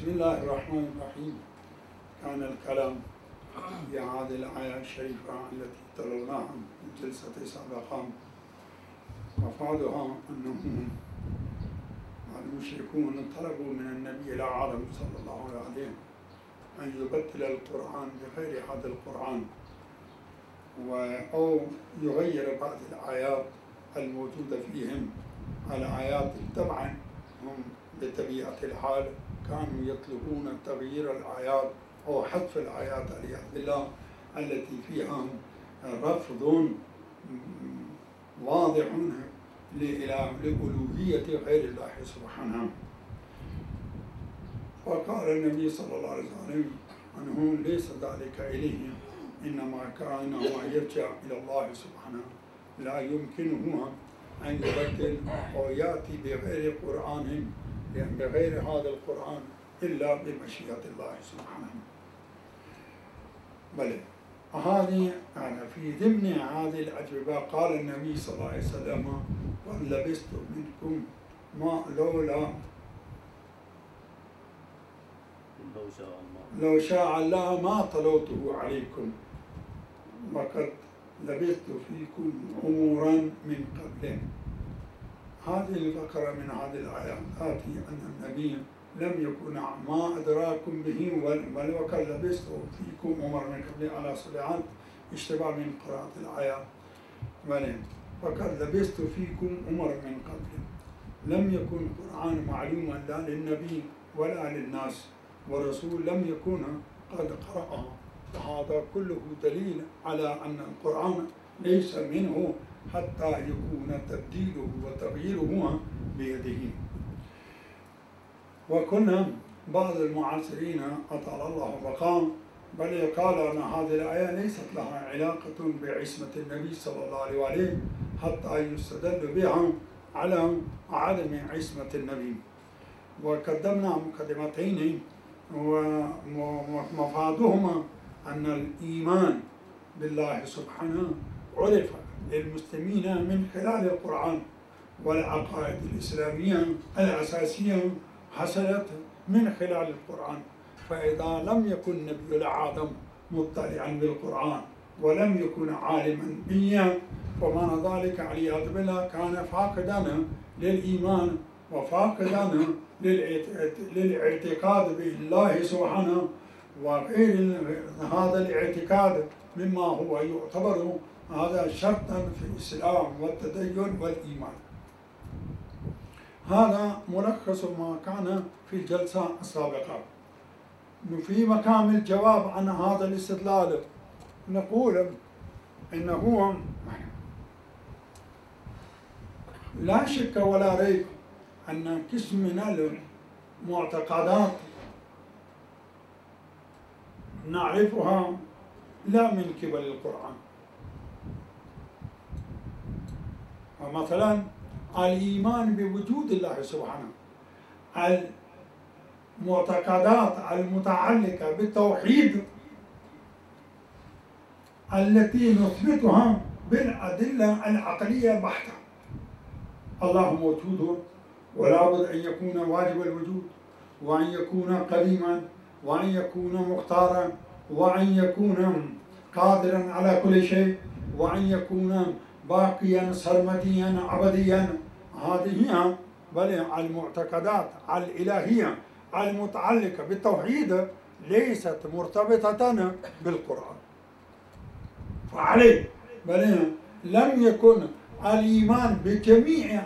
بسم الله الرحمن الرحيم. كان الكلام في هذه الآية الشريفة التي تلوناها في الجلسة السابقة مفادها أنهم المشركون طلبوا من النبي الأعظم صلى الله عليه وسلم أن يبدل القرآن بغير هذا القرآن أو يغير بعض الآيات الموجودة فيهم. الآيات طبعا هم بطبيعة الحال كانوا يطلبون تغيير الآيات أو حذف الآيات والعياذ بالله التي فيها رفض واضح لألوهية غير الله سبحانه. وقال النبي صلى الله عليه وسلم أنه ليس ذلك إليه، إنما كان يرجع إلى الله سبحانه، لا يمكنه أن يبدل أو يأتي بغير قرآن بغير هذا القرآن إلا بمشيئة الله سبحانه. بل هذه في ضمن هذه الأجوبة قال النبي صلى الله عليه وسلم: ولبست منكم ما لو شاء الله ما تلوته عليكم وقد لبثت فيكم أمورا من قبل. هذه الفقرة من هذه الآيات تأتي أن النبي لم يكن ما أدراكم به بل وقد لبثت فيكم أمرا من قبل على سبيل اشتباه من قراءة الآيات. وقد لبثت فيكم أمرا من قبل. لم يكن القرآن معلوما لا للنبي ولا للناس، والرسول لم يكن قد قرأه، فهذا كله دليل على أن القرآن ليس منه حتى يكون تبديله وتغييره بيده. وكنا بعض المعاصرين أطال الله بقاء بل قال أن هذه الآية ليست لها علاقة بعصمة النبي صلى الله عليه وآله حتى يستدل بها على عدم عصمة النبي. وقدمنا مقدمتين ومفادهما أن الإيمان بالله سبحانه عرف للمسلمين من خلال القرآن، والعقائد الإسلامية الأساسية حصلت من خلال القرآن. فإذا لم يكن النبي الأعظم مطلعا بالقرآن ولم يكن عالما به فمعنى ذلك والعياذ بالله كان فاقدا للإيمان وفاقدا للاعتقاد بالله سبحانه، وغير هذا الاعتقاد مما هو يعتبر هذا شرطا في الإسلام والتدين والإيمان. هذا ملخص ما كان في الجلسة السابقة. في مقام الجواب عن هذا الاستدلال نقول إنه لا شك ولا ريب أن قسم من المعتقدات نعرفها لا من قبل القرآن. ومثلا الإيمان بوجود الله سبحانه، المعتقدات المتعلقة بالتوحيد التي نثبتها بالأدلة العقلية بحتة. الله موجود ولا بد أن يكون واجب الوجود، وأن يكون قديما، وأن يكون مختارا، وأن يكون قادرا على كل شيء، وأن يكون باقيا سرمديا أبديا. هذه بل المعتقدات الإلهية المتعلقة بالتوحيد ليست مرتبطة بالقرآن. فعليه بل لم يكن الإيمان بجميع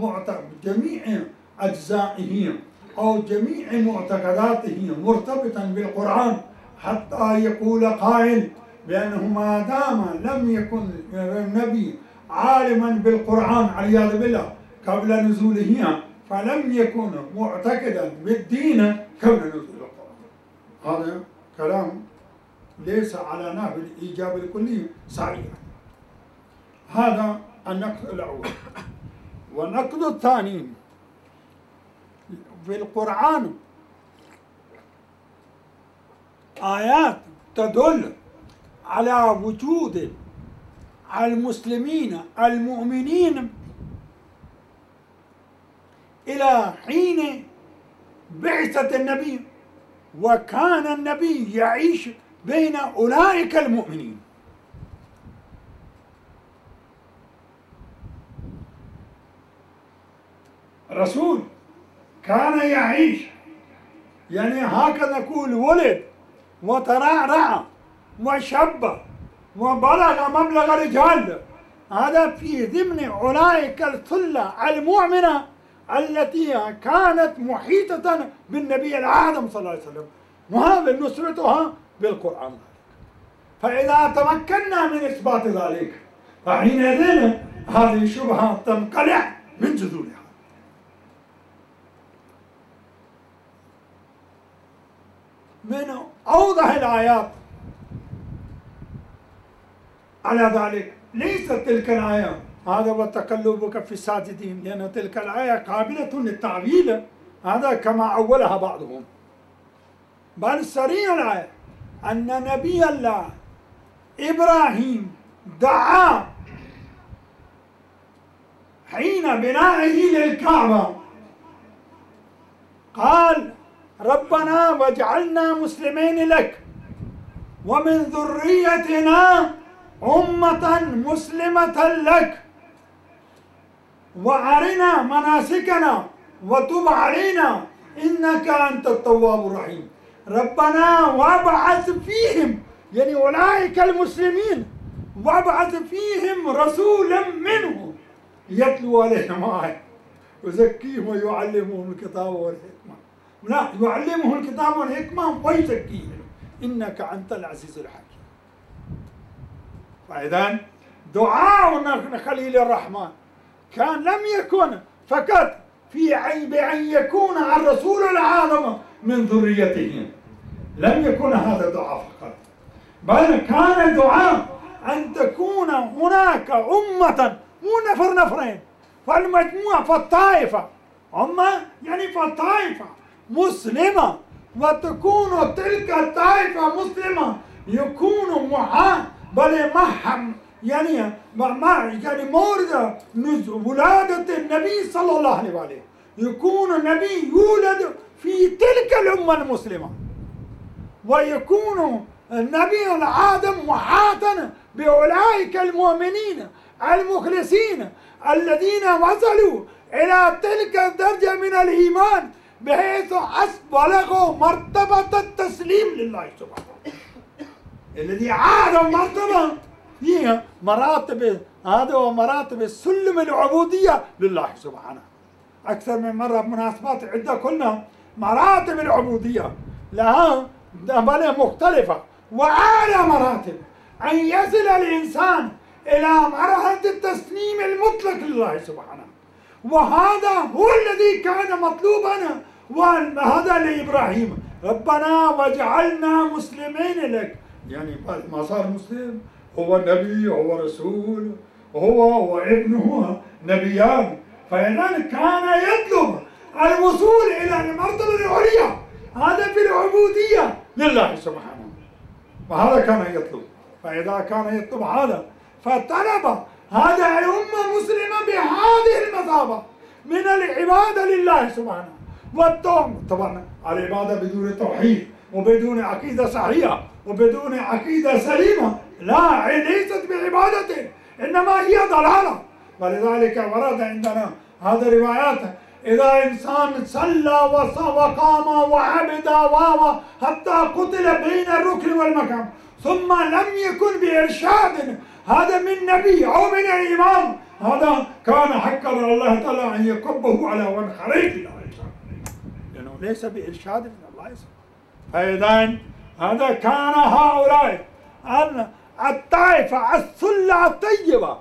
أجزائه أو جميع معتقداته مرتبطا بالقرآن حتى يقول قائل بأنه ما دام لم يكن النبي عالما بالقرآن والعياذ بالله قبل نزوله فلم يكن معتقدا بالدين قبل نزول القرآن. هذا كلام ليس على نحو الإيجاب الكلي صحيح. هذا النقد الأول. والنقد الثاني: في القرآن آيات تدل على وجود المسلمين المؤمنين إلى حين بعثة النبي وكان النبي يعيش بين أولئك المؤمنين. الرسول كان يعيش، يعني هكذا نقول ولد وترعرع وشب وبلغ مبلغ الرجال، هذا في ضمن أولئك الثلة المؤمنة التي كانت محيطة بالنبي الأعظم صلى الله عليه وسلم، وهذا نصرتها بالقرآن. فإذا تمكنا من إثبات ذلك فحينئذ هذه الشبهة تنقلع من جذورها. من أوضح الآيات على ذلك ليست تلك الآية هذا وتقلبك في الساجدين، لأن تلك الآية قابلة للتعويل، هذا كما أولها بعضهم، بل سريع الآية أن نبي الله إبراهيم دعا حين بنائه للكعبة قال ربنا واجعلنا مسلمين لك ومن ذريتنا أمة مسلمة لك وأرنا مناسكنا وتب علينا إنك أنت التواب الرحيم. ربنا وابعث فيهم، يعني أولئك المسلمين، وابعث فيهم رسولا منهم يتلو عليهم آية ويزكيهم ويعلمهم الكتاب والحكمة. لا، يعلمهم الكتاب والحكمة ويزكيهم إنك أنت العزيز الحكيم. فإذا دعاء خليل الرحمن كان لم يكن فقط بأن يكون الرسول العظيم من ذريته، لم يكن هذا دعاء فقط، بل كان دعاء أن تكون هناك أمة مو نفرين، فالمجموعة فالطائفة أمة، يعني فالطائفة مسلمة، وتكون تلك الطائفة مسلمة يكون بل محم يعني مورد ولادة النبي صلى الله عليه وسلم، يكون النبي يولد في تلك الأمة المسلمة، ويكون النبي العادم محاطا بأولئك المؤمنين المخلصين الذين وصلوا إلى تلك الدرجة من الإيمان بحيث بلغوا مرتبة التسليم لله سبحانه، الذي أعلى مرتبة هي مراتب، هذا هو مراتب السلم العبودية لله سبحانه. أكثر من مرة بمناسبات عدة قلنا مراتب العبودية لها بل مختلفة، وأعلى مراتب أن يصل الإنسان إلى مرحلة التسليم المطلق لله سبحانه، وهذا هو الذي كان مطلوبا، وهذا لإبراهيم ربنا واجعلنا مسلمين لك، يعني ما صار مسلم هو نبي، هو رسول، هو وابنه نبيان، فإذا كان يطلب الوصول إلى المرتبة العليا، هذا في العبودية لله سبحانه، وهذا كان يطلب. فإذا كان يطلب هذا فطلب هذا الأمة مسلمة بهذه المثابة من العبادة لله سبحانه والتوم. طبعا العبادة بدون توحيد وبدون عقيدة صحيحة وبدون عقيدة سليمة لا، ليست بعبادة، إنما هي ضلالة. ولذلك ورد عندنا هذا روايات إذا إنسان صلى وقام وعبد حتى قتل بين الركن والمقام ثم لم يكن بإرشاد هذا من نبي أو من الإمام، هذا كان حقا على الله تعالى أن يكبه على منخريه لأنه ليس بإرشاد من الله. فإذا هذا كان هؤلاء الطائفة الثلة الطيبة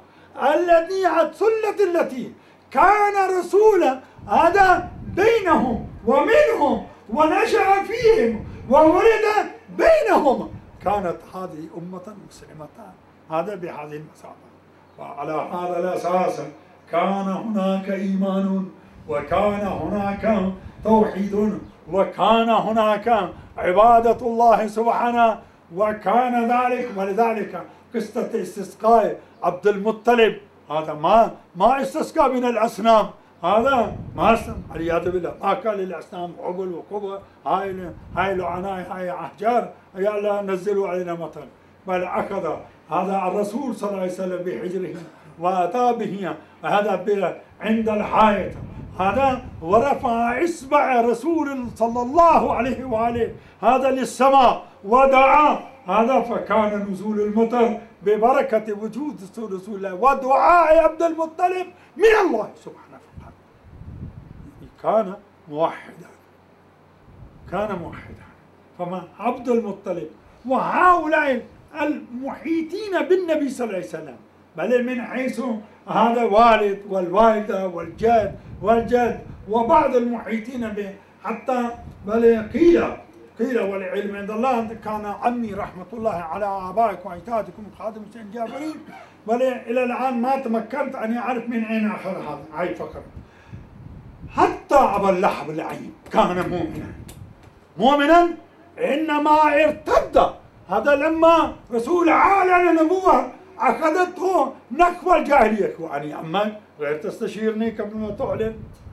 التي كان رسولا هذا بينهم ومنهم ونشأ فيهم وولد بينهم، كانت هذه أمة مسلمة هذا بهذه المثابة. وعلى هذا الأساس كان هناك إيمان وكان هناك توحيد وكان هناك عبادة الله سبحانه، وكان ذلك. ولذلك قصة استسقاء عبد المطلب هذا ما استسقى من الأصنام، هذا ما اسلم والعياذ بالله، ما كان للاصنام عبل وقبه، هاي لعناي هاي احجار يلا نزلوا علينا مطر، بل اخذ هذا الرسول صلى الله عليه وسلم بحجره واتى به هذا عند الحائط هذا، ورفع اصبع رسول صلى الله عليه واله هذا للسماء ودعا هذا، فكان نزول المطر ببركه وجود رسول الله ودعاء عبد المطلب من الله سبحانه وتعالى. كان موحدا، كان موحدا. فما عبد المطلب وهؤلاء المحيطين بالنبي صلى الله عليه وسلم، بل من حيث هذا والد والوالدة والجد وبعض المحيطين به، حتى بل قيل والعلم عند الله كان عمي رحمة الله على آبائكم وأجدادكم خادم حسين جابرين، بل إلى الآن ما تمكنت أن أعرف من أين أخذ هذا هاي الفقرة. حتى أبا اللحب العين كان مؤمنا إنما ارتد هذا لما رسول أعلن نبوة أخذته نخوة الجاهلية. يعني أما غير تستشيرني قبل ما تعلن،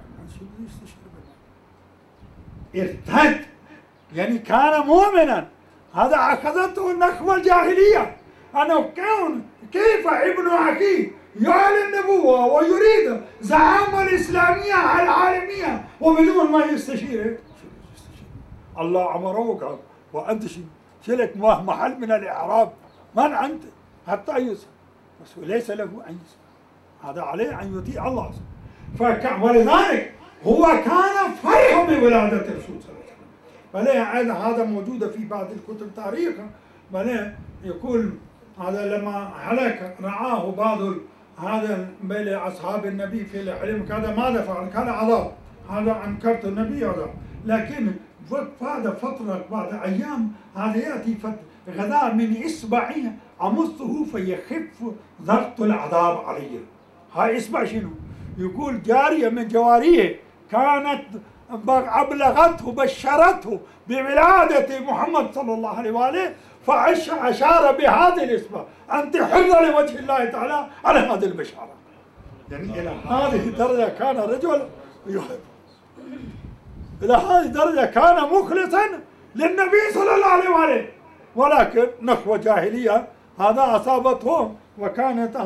ارتد يعني كان مؤمنا، هذا أخذته نخوة الجاهلية، أنه كيف ابن أخيه يعلن نبوة ويريد زعامة الإسلامية العالمية وبدون ما يستشير. الله أمروك وأنت شلك محل من الإعراب، من أنت حتى يسأل، بس ليس له أن يسأل، هذا عليه أن يطيع الله. ولذلك هو كان فرح بولادة الرسول صلى الله عليه وسلم. هذا موجود في بعض الكتب تاريخا، يقول هذا لما هلك رعاه بعض هذا بين أصحاب النبي في الحلم، كان ماذا فعل؟ كان عذاب، هذا أنكرت النبي عذاب، لكن بعد فترة بعد أيام هذا يأتي غذاء من إصبعه أمصه فيخف ضغط العذاب عليه. هاي إصبع شنو؟ يقول جارية من جواريه كانت أبلغته بشرته بولادة محمد صلى الله عليه وآله، فأشار بهذه الإصبع أنت حرة لوجه الله تعالى على هذه البشارة. يعني إلى هذه الدرجة كان رجل يحب، إلى هذه الدرجة كان مخلصا للنبي صلى الله عليه وآله، ولكن نخوة جاهلية هذا أصابته وكانت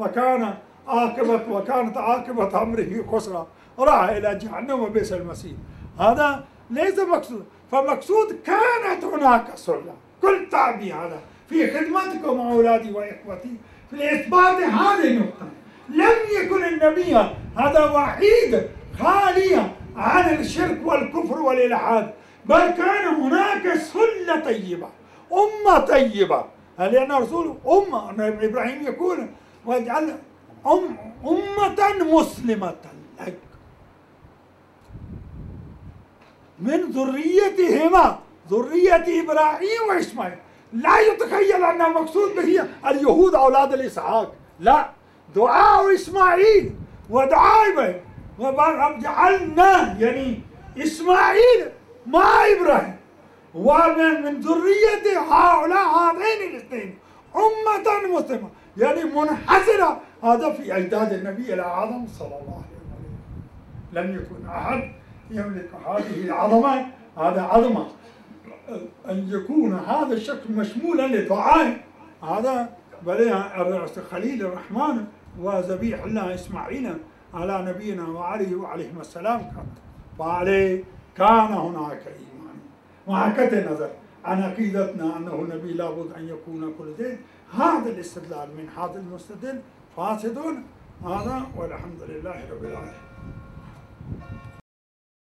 عاقبة أمره خسرة، راح إلى جهنم وبئس المصير. هذا ليس مقصود، فمقصود كانت هناك سنة، كل تعبي هذا في خدمتكم أولادي وإخوتي في الإثبات هذه النقطة. لم يكن النبي هذا وحيد خاليا عن الشرك والكفر والإلحاد، بل كان هناك سنة طيبة، أمة طيبة، لأن رسول أمة إبراهيم يقول واجعل أمة مسلمة لك من ذريتهما، ذرية إبراهيم وإسماعيل. لا يتخيل أن المقصود به اليهود أولاد الإسحاق، لا، دعاء إسماعيل ودعاء إبراهيم، وجعلنا يعني إسماعيل مع إبراهيم، ومن ذرية هؤلاء هذين الاثنين أمة مسلمة، يعني منحصرة. هذا في أجداد النبي الأعظم صلى الله عليه وسلم، لم يكن أحد يملك هذه العظمة، هذا عظمة أن يكون هذا الشكل مشمولا لدعائه. هذا خليل الرحمن وذبيح الله إسماعيل على نبينا وعليهم السلام فعليه كان هناك إيمان. وهكذا النظر عن عقيدتنا أنه النبي لابد أن يكون كل دين، هذا الاستدلال من هذا المستدل فاسد، هذا والحمد لله رب العالمين.